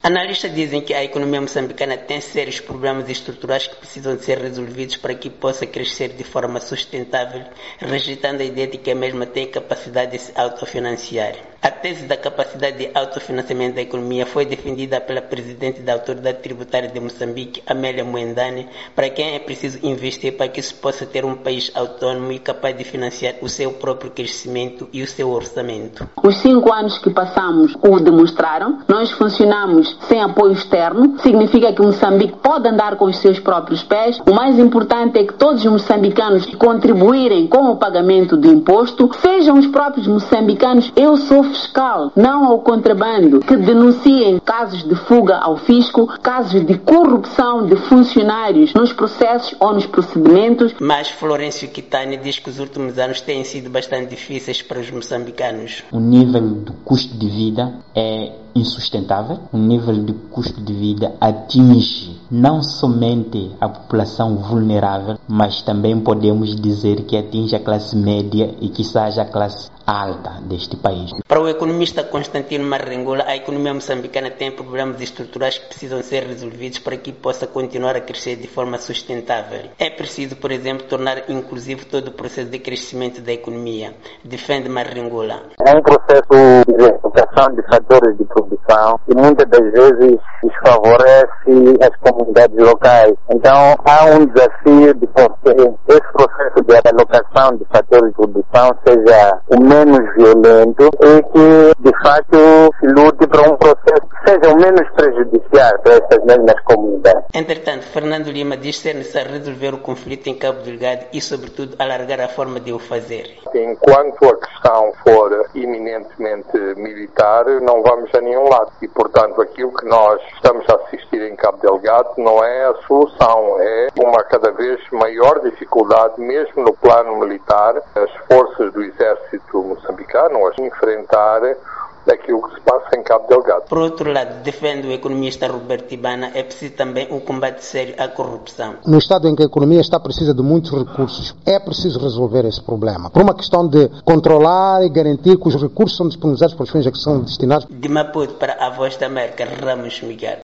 Analistas dizem que a economia moçambicana tem sérios problemas estruturais que precisam de ser resolvidos para que possa crescer de forma sustentável, rejeitando a ideia de que a mesma tem capacidade de se autofinanciar. A tese da capacidade de autofinanciamento da economia foi defendida pela presidente da Autoridade Tributária de Moçambique, Amélia Moendane, para quem é preciso investir para que se possa ter um país autônomo e capaz de financiar o seu próprio crescimento e o seu orçamento. Os 5 anos que passamos o demonstraram. Nós funcionamos sem apoio externo, significa que Moçambique pode andar com os seus próprios pés. O mais importante é que todos os moçambicanos contribuírem com o pagamento do imposto, sejam os próprios moçambicanos, eu sou fiscal, não ao contrabando, que denunciem casos de fuga ao fisco, casos de corrupção de funcionários nos processos ou nos procedimentos. Mas Florencio Quitani diz que os últimos anos têm sido bastante difíceis para os moçambicanos. O nível do custo de vida é insustentável. O nível de custo de vida atinge não somente a população vulnerável, mas também podemos dizer que atinge a classe média e quizás a classe alta deste país. Para o economista Constantino Marrengola, a economia moçambicana tem problemas estruturais que precisam ser resolvidos para que possa continuar a crescer de forma sustentável. É preciso, por exemplo, tornar inclusivo todo o processo de crescimento da economia, defende Marrengola. É um processo de identificação de fatores de produção e muitas das vezes desfavorece as comunidades locais. Então há um desafio de que esse processo de alocação de fatores de produção seja o menos violento e que de fato se lute para um processo que seja o menos prejudicial para essas mesmas comunidades. Entretanto, Fernando Lima diz ser necessário resolver o conflito em Cabo Delgado e, sobretudo, alargar a forma de o fazer. Enquanto a questão for eminentemente militar, não vamos a nenhum lado. E, portanto, aquilo que nós estamos a assistir em Cabo Delgado não é a solução, é uma cada vez maior dificuldade, mesmo no plano militar, as forças do exército moçambicano a enfrentar daquilo que se passa em Cabo Delgado. Por outro lado, defende o economista Roberto Ibana, é preciso também um combate sério à corrupção. No estado em que a economia está precisa de muitos recursos, é preciso resolver esse problema. Por uma questão de controlar e garantir que os recursos são disponibilizados para os fins a que são destinados. De Maputo para a Voz da América, Ramos Miguel.